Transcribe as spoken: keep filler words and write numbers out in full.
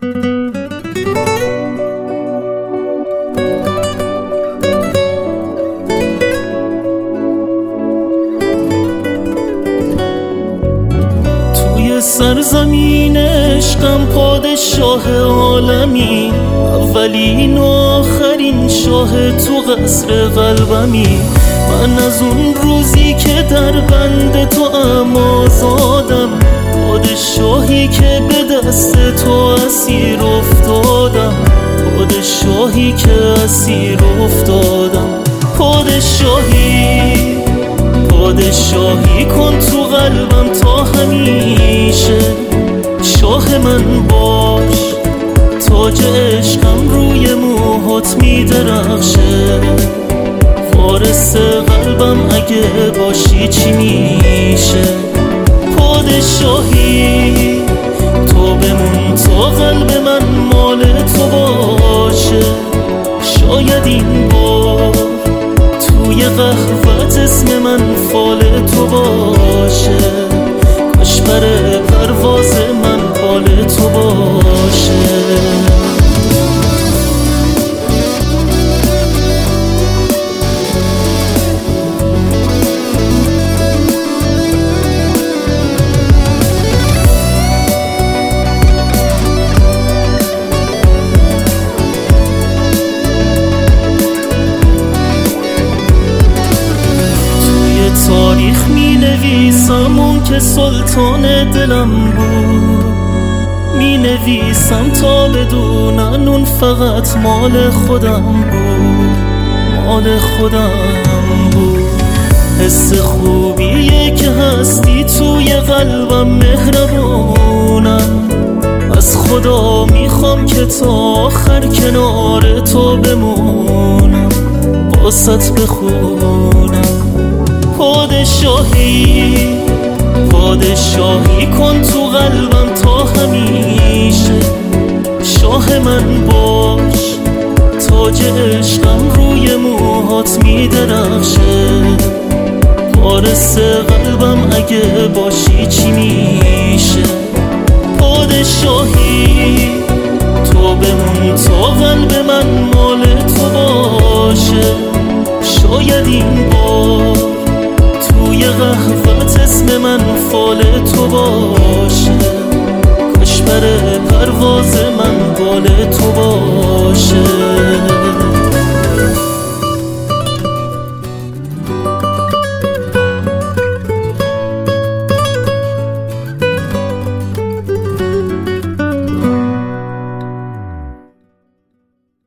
توی سرزمین عشقم پادشاه عالمی، اولین و آخرین شاه تو قصر قلبمی. من از اون روزی که در بند تو ام آزادم، پادشاهی که به دست تو اسیر افتادم، پادشاهی که اسیر افتادم. پادشاهی پادشاهی کن تو قلبم تا همیشه، شاه من باش، تاج عشقم روی موهات میدرخشه. وارث قلبم اگه باشی چی میشه؟ پادشاهی تو بمون تا قلب من مال تو باشه. شاید این بار توی قهوت اسم من فال تو باشه، کاش بر پرواز من بال تو باشه. تاریخ می نویسم اون که سلطان دلم بود، می نویسم تا بدونن اون فقط مال خودم بود، مال خودم بود. حس خوبیه که هستی توی قلبم، مهربونم. از خدا میخوام که تا آخر کنار تو بمونم، باست بخونم. پادشاهی پادشاهی کن تو قلبم تا همیشه، شاه من باش، تاج عشقم روی موهات میدرخشه. وارث قلبم اگه باشی چی میشه؟ پادشاهی تو بمون تا قلب من مال تو باشه. شاید این بار توی قهوت اسم من فال تو باشه، کاش بر پرواز من بال تو باشه.